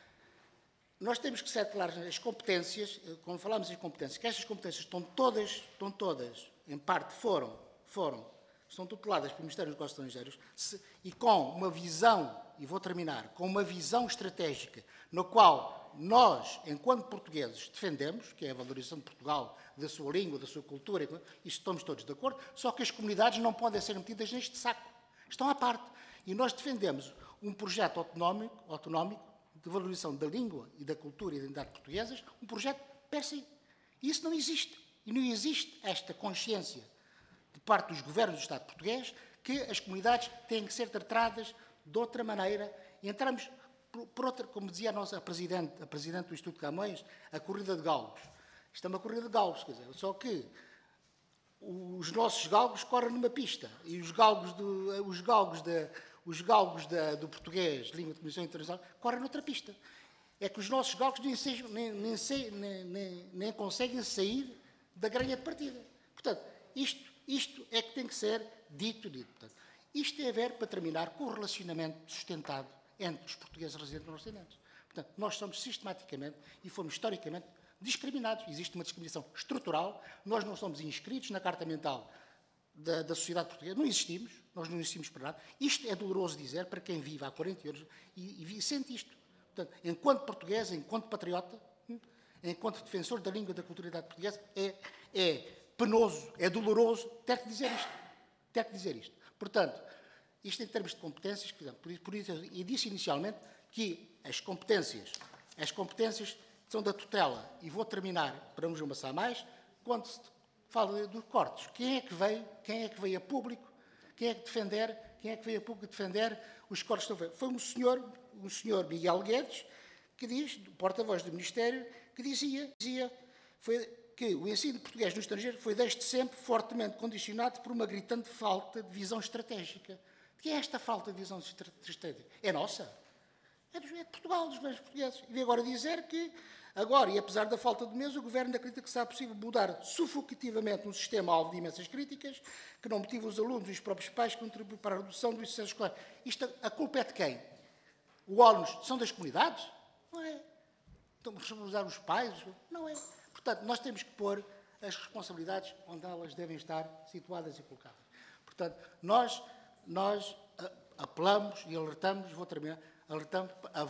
nós temos que ser claros nas competências, quando falamos em competências, que estas competências estão todas, em parte estão tuteladas pelo Ministério dos Negócios Estrangeiros e com uma visão, e vou terminar, com uma visão estratégica na qual nós, enquanto portugueses, defendemos, que é a valorização de Portugal, da sua língua, da sua cultura, isto estamos todos de acordo, só que as comunidades não podem ser metidas neste saco. Estão à parte. E nós defendemos um projeto autonómico de valorização da língua e da cultura e da identidade portuguesas, um projeto per se. Isso não existe. E não existe esta consciência de parte dos governos do Estado português que as comunidades têm que ser tratadas de outra maneira. E entramos por outra, como dizia a Presidente do Instituto Camões, a corrida de galgos. Isto é uma corrida de galgos, quer dizer, só que os nossos galgos correm numa pista e os galgos do português, língua de comissão internacional, correm noutra pista. É que os nossos galgos nem conseguem sair da grelha de partida. Portanto, isto é que tem que ser dito. Portanto, isto tem a ver, para terminar, com o relacionamento sustentado entre os portugueses residentes e não residentes. Portanto, nós somos sistematicamente e fomos historicamente discriminados. Existe uma discriminação estrutural. Nós não somos inscritos na Carta Mental da sociedade portuguesa. Não existimos. Nós não existimos para nada. Isto é doloroso dizer para quem vive há 40 anos e sente isto. Portanto, enquanto português, enquanto patriota, enquanto defensor da língua e da culturalidade portuguesa, é penoso, é doloroso ter que dizer isto. Portanto, isto em termos de competências, por isso, e disse inicialmente que as competências As competências são da tutela. E vou terminar, para nos amassar mais, quando se fala dos cortes. Quem é que veio a público? Quem é que veio a público defender os cortes? Foi um senhor Miguel Guedes, que diz, porta-voz do Ministério, que dizia que o ensino de português no estrangeiro foi desde sempre fortemente condicionado por uma gritante falta de visão estratégica. De que é esta falta de visão estratégica? É nossa? É de Portugal, dos governos portugueses. E agora dizer que, agora, e apesar da falta de meios, o Governo acredita que será possível mudar sufocativamente um sistema alvo de imensas críticas, que não motiva os alunos e os próprios pais que contribuem para a redução do sucesso escolar. A culpa é de quem? O ónus são das comunidades? Não é. Estamos a responsabilizar os pais? Não é. Portanto, nós temos que pôr as responsabilidades onde elas devem estar situadas e colocadas. Portanto, nós apelamos e alertamos, vou terminar, alertamos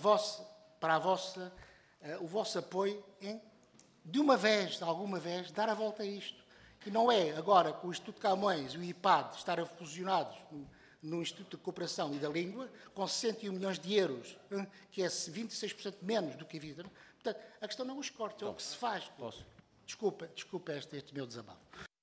o vosso apoio em, alguma vez, dar a volta a isto. E não é agora, com o Instituto Camões e o IPAD estarem fusionados no Instituto de Cooperação e da Língua, com 61 milhões de euros, que é 26% menos do que a vida. Portanto, a questão não é os cortes, é o que se faz. Posso? Desculpa este meu desabafo.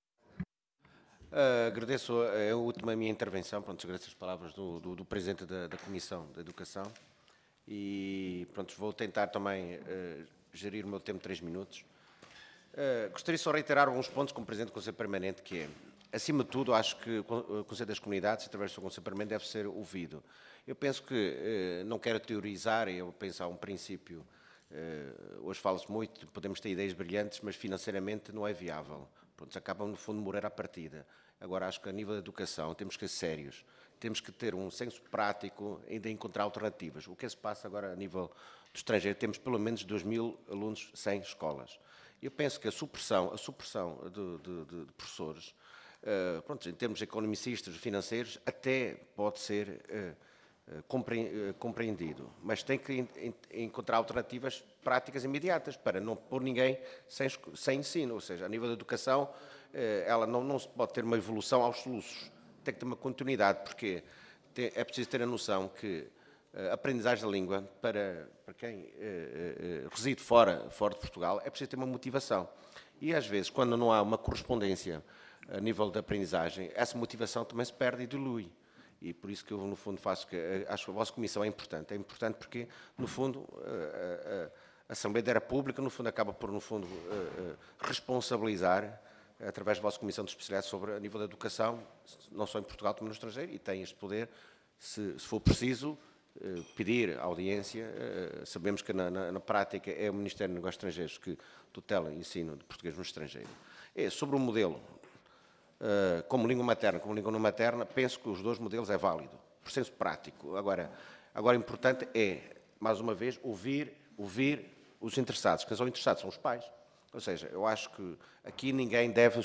Agradeço a última minha intervenção, pronto, agradeço as palavras do Presidente da Comissão da Educação e, pronto, vou tentar também gerir o meu tempo de 3 minutos. Gostaria só de reiterar alguns pontos como Presidente do Conselho Permanente, que é, acima de tudo, acho que o Conselho das Comunidades, através do seu Conselho Permanente, deve ser ouvido. Eu penso que, não quero teorizar, eu penso há um princípio, hoje fala-se muito, podemos ter ideias brilhantes, mas financeiramente não é viável. Pronto, acabam, no fundo, de morrer à partida. Agora, acho que a nível da educação temos que ser sérios, temos que ter um senso prático e de encontrar alternativas. O que se passa agora a nível do estrangeiro? Temos pelo menos 2.000 alunos sem escolas. Eu penso que a supressão de professores, pronto, em termos economicistas, financeiros, até pode ser compreendido, mas tem que encontrar alternativas práticas imediatas para não pôr ninguém sem ensino, ou seja, a nível da educação, ela não se pode ter uma evolução aos soluços, tem que ter uma continuidade, porque é preciso ter a noção que a aprendizagem da língua, para quem reside fora de Portugal, é preciso ter uma motivação. E às vezes, quando não há uma correspondência a nível da aprendizagem, essa motivação também se perde e dilui. E por isso que eu, no fundo, acho que a vossa comissão é importante. É importante porque, no fundo, a Assembleia da República, no fundo, acaba por, no fundo, responsabilizar, através da vossa comissão de especialidade, sobre a nível da educação, não só em Portugal, como no estrangeiro, e tem este poder, se for preciso, pedir audiência. Sabemos que, na prática, é o Ministério dos Negócios Estrangeiros que tutela o ensino de português no estrangeiro. Sobre o modelo, como língua materna, como língua não materna, penso que os dois modelos é válido, por senso prático. Agora importante é, mais uma vez, ouvir os interessados. Quem são interessados são os pais. Ou seja, eu acho que aqui ninguém deve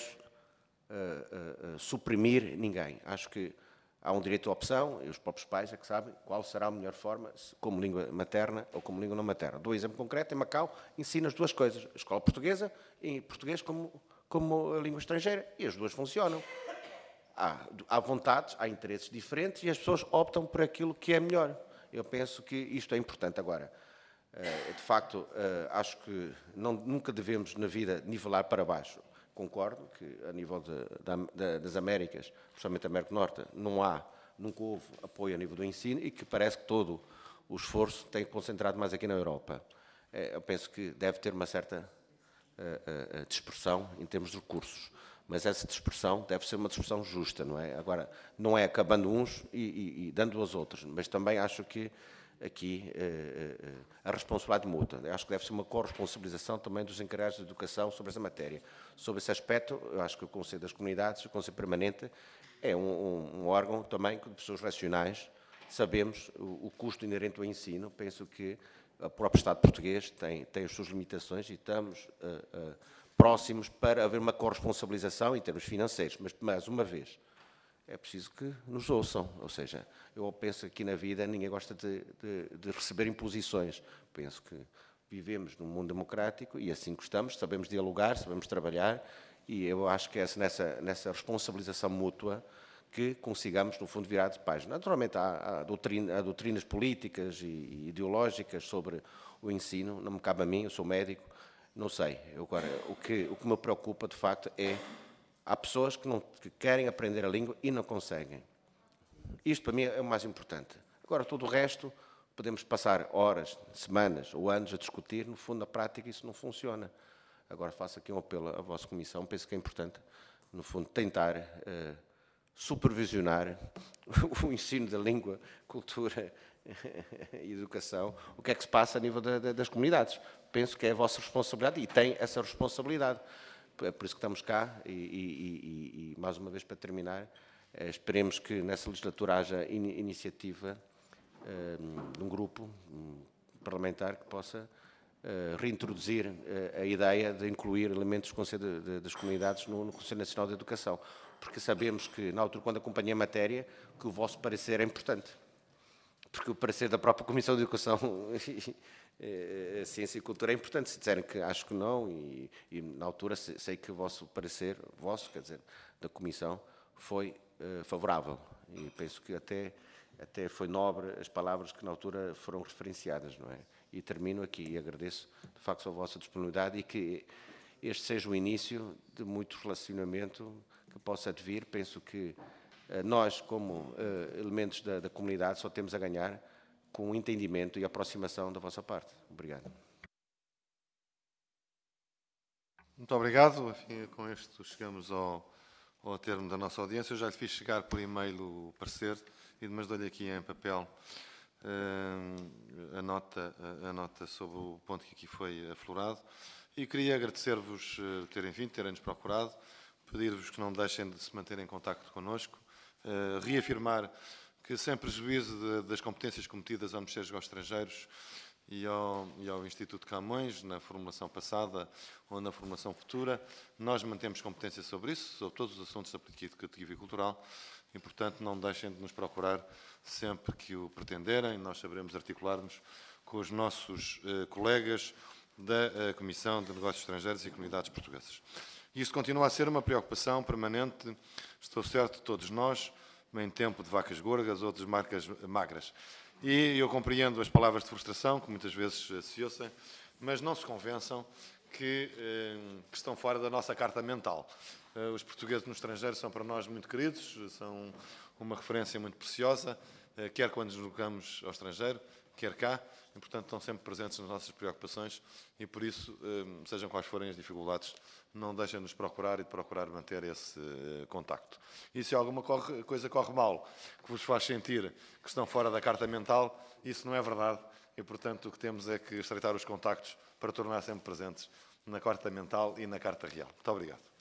suprimir ninguém. Acho que há um direito à opção, e os próprios pais é que sabem qual será a melhor forma, como língua materna ou como língua não materna. Dou um exemplo concreto, em Macau ensina as duas coisas, a escola portuguesa e português como a língua estrangeira, e as duas funcionam. Há vontades, há interesses diferentes e as pessoas optam por aquilo que é melhor. Eu penso que isto é importante. Agora, de facto, acho que nunca devemos, na vida, nivelar para baixo. Concordo que, a nível das Américas, principalmente a América do Norte, nunca houve apoio a nível do ensino e que parece que todo o esforço tem concentrado mais aqui na Europa. Eu penso que deve ter uma certa dispersão em termos de recursos, mas essa dispersão deve ser uma dispersão justa, não é? Agora, não é acabando uns e dando aos outros, mas também acho que aqui a responsabilidade mútua. Acho que deve ser uma corresponsabilização também dos encarregados de educação sobre essa matéria. Sobre esse aspecto, eu acho que o Conselho das Comunidades, o Conselho Permanente, é um órgão também de pessoas racionais. Sabemos o custo inerente ao ensino. Penso que o próprio Estado português tem as suas limitações e estamos próximos para haver uma corresponsabilização em termos financeiros. Mas, mais uma vez, é preciso que nos ouçam. Ou seja, eu penso que aqui na vida ninguém gosta de receber imposições. Penso que vivemos num mundo democrático e assim gostamos, sabemos dialogar, sabemos trabalhar e eu acho que é nessa responsabilização mútua que consigamos, no fundo, virar de página. Naturalmente, há doutrinas políticas e ideológicas sobre o ensino, não me cabe a mim, eu sou médico, não sei. Agora, o que me preocupa, de facto, é há pessoas que querem aprender a língua e não conseguem. Isto, para mim, é o mais importante. Agora, todo o resto, podemos passar horas, semanas ou anos a discutir, no fundo, na prática, isso não funciona. Agora, faço aqui um apelo à vossa comissão, penso que é importante, no fundo, tentar supervisionar o ensino da língua, cultura e educação, o que é que se passa a nível das comunidades. Penso que é a vossa responsabilidade e tem essa responsabilidade. É por isso que estamos cá e mais uma vez, para terminar, esperemos que nessa legislatura haja iniciativa de um grupo parlamentar que possa reintroduzir a ideia de incluir elementos do Conselho das Comunidades no Conselho Nacional de Educação, porque sabemos que, na altura, quando acompanhei a matéria, que o vosso parecer é importante, porque o parecer da própria Comissão de Educação, Ciência e Cultura é importante. Se disserem que acho que não, e na altura sei que o vosso parecer, quer dizer, da Comissão, foi favorável, e penso que até foi nobre as palavras que na altura foram referenciadas, não é? E termino aqui e agradeço, de facto, a vossa disponibilidade e que este seja o início de muito relacionamento que possa advir. Penso que nós, como elementos da comunidade, só temos a ganhar com o entendimento e a aproximação da vossa parte. Obrigado. Muito obrigado. Enfim, com isto chegamos ao termo da nossa audiência. Eu já lhe fiz chegar por e-mail o parecer, mas dou-lhe aqui em papel a nota sobre o ponto que aqui foi aflorado. E queria agradecer-vos terem vindo, terem-nos procurado, pedir-vos que não deixem de se manter em contacto connosco, reafirmar que, sem prejuízo das competências cometidas ao Ministério dos Negócios Estrangeiros e ao Instituto Camões, na formulação passada ou na formação futura, nós mantemos competência sobre isso, sobre todos os assuntos da política educativa e cultural, e, portanto, não deixem de nos procurar sempre que o pretenderem. Nós saberemos articular-nos com os nossos colegas da Comissão de Negócios Estrangeiros e Comunidades Portuguesas. Isto continua a ser uma preocupação permanente, estou certo, de todos nós, em tempo de vacas gordas ou de marcas magras. E eu compreendo as palavras de frustração, que muitas vezes se ouçam, mas não se convençam que estão fora da nossa carta mental. Os portugueses no estrangeiro são para nós muito queridos, são uma referência muito preciosa, quer quando nos deslocamos ao estrangeiro, quer cá, e, portanto, estão sempre presentes nas nossas preocupações e, por isso, sejam quais forem as dificuldades, não deixem de nos procurar e de procurar manter esse contacto. E se alguma coisa corre mal, que vos faz sentir que estão fora da carta mental, isso não é verdade e, portanto, o que temos é que estreitar os contactos para tornar sempre presentes na carta mental e na carta real. Muito obrigado.